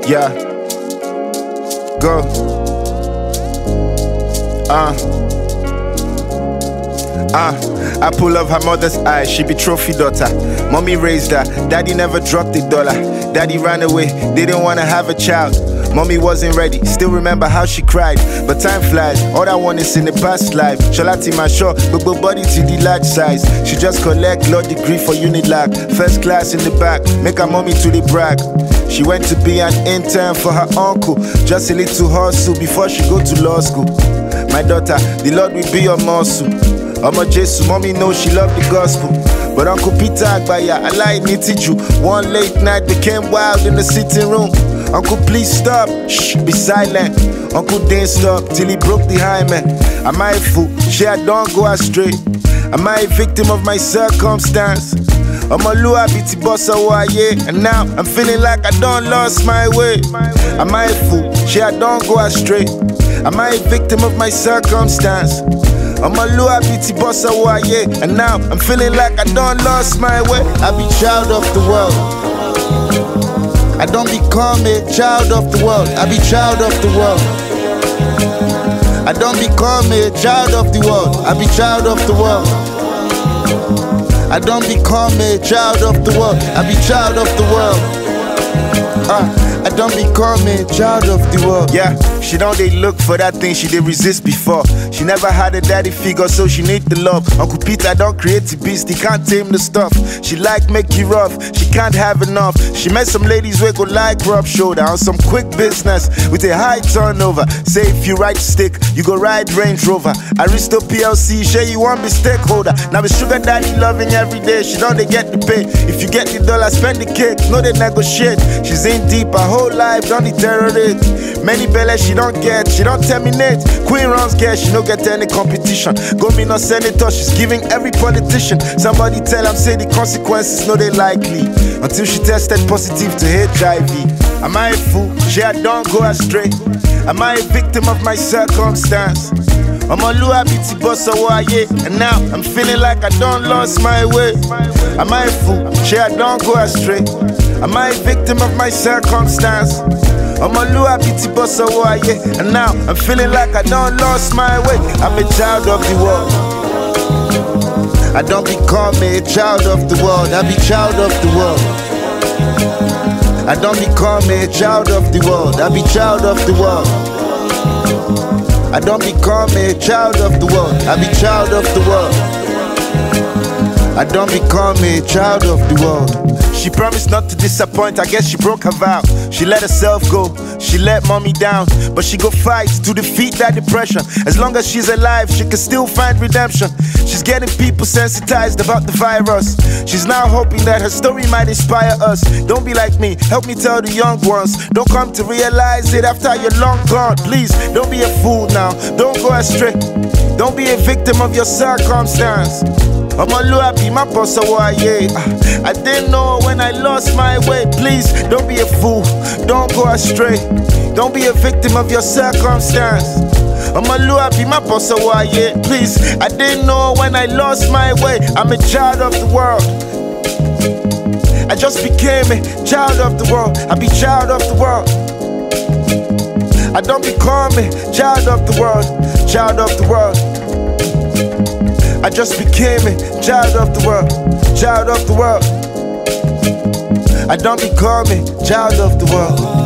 Yeah. Go. I pull up her mother's eye, she be trophy daughter. Mommy raised her, daddy never dropped a dollar. Daddy ran away, didn't wanna have a child. Mommy wasn't ready, still remember how she cried. But time flies, all I want is in the past life. Shalati my short, but body to the large size. She just collect law degree for Unilag. First class in the back, make her mommy to the brag. She went to be an intern for her uncle. Just a little hustle before she go to law school. My daughter, the Lord will be your muscle. Omo Jesu, mommy knows she love the gospel. But Uncle Peter Agbaya, I like you. One late night became wild in the sitting room. Uncle, please stop, shh, be silent. Uncle didn't stop till he broke the hymen. Am I a fool? I don't go astray. Am I a victim of my circumstance? I'm a Lua biti bossa waye, and now I'm feeling like I don't lost my way. Am I a fool? I don't go astray. Am I a victim of my circumstance? I'm a Lua biti bossa waye, and now I'm feeling like I don't lost my way. I be child of the world. I don't become a child of the world. I be child of the world. I don't become a child of the world. I be child of the world. I don't become a child of the world. I be child of the world. I don't become a child of the world. Yeah, she don't they look for that thing she did resist before. She never had a daddy figure, so she need the love. Uncle Peter don't create the beast, he can't tame the stuff. She like make you rough, she can't have enough. She met some ladies where go like rub shoulder on some quick business with a high turnover. Say if you ride stick, you go ride Range Rover. Aristo PLC, sure you want be stakeholder. Now with sugar daddy loving every day, she don't they get the pay. If you get the dollar, spend the cake, no they negotiate. She's in deep, her whole life don't deteriorate. Many bellies she don't get, she don't terminate. Queen runs get, she don't get any competition. Go me no senator, she's giving every politician. Somebody tell them say the consequences no they likely. Until she tested positive to HIV. Am I a fool? I don't go astray. Am I a victim of my circumstance? I'm a Lua biti bossa waye, and now I'm feeling like I don't lost my way. Am I a fool? I don't go astray. Am I a victim of my circumstance? I'm a Lua biti bossa waye, and now I'm feeling like I don't lost my way. I'm a child of the world. I don't become a child of the world. I be child of the world. I don't become a child of the world. I be child of the world. I don't become a child of the world. I be child of the world. I don't become a child of the world. She promised not to disappoint, I guess she broke her vow. She let herself go, she let mommy down. But she go fight to defeat that depression. As long as she's alive, she can still find redemption. She's getting people sensitized about the virus. She's now hoping that her story might inspire us. Don't be like me, help me tell the young ones. Don't come to realize it after you're long gone. Please, don't be a fool now, don't go astray. Don't be a victim of your circumstance. I'm a Lua be my bossa waye. I didn't know when I lost my way. Please, don't be a fool, don't go astray. Don't be a victim of your circumstance. I'm a Lua be my bossa waye. Please, I didn't know when I lost my way. I'm a child of the world. I just became a child of the world. I be child of the world. I don't become a child of the world. Child of the world. I just became a child of the world, child of the world. I don't become a child of the world.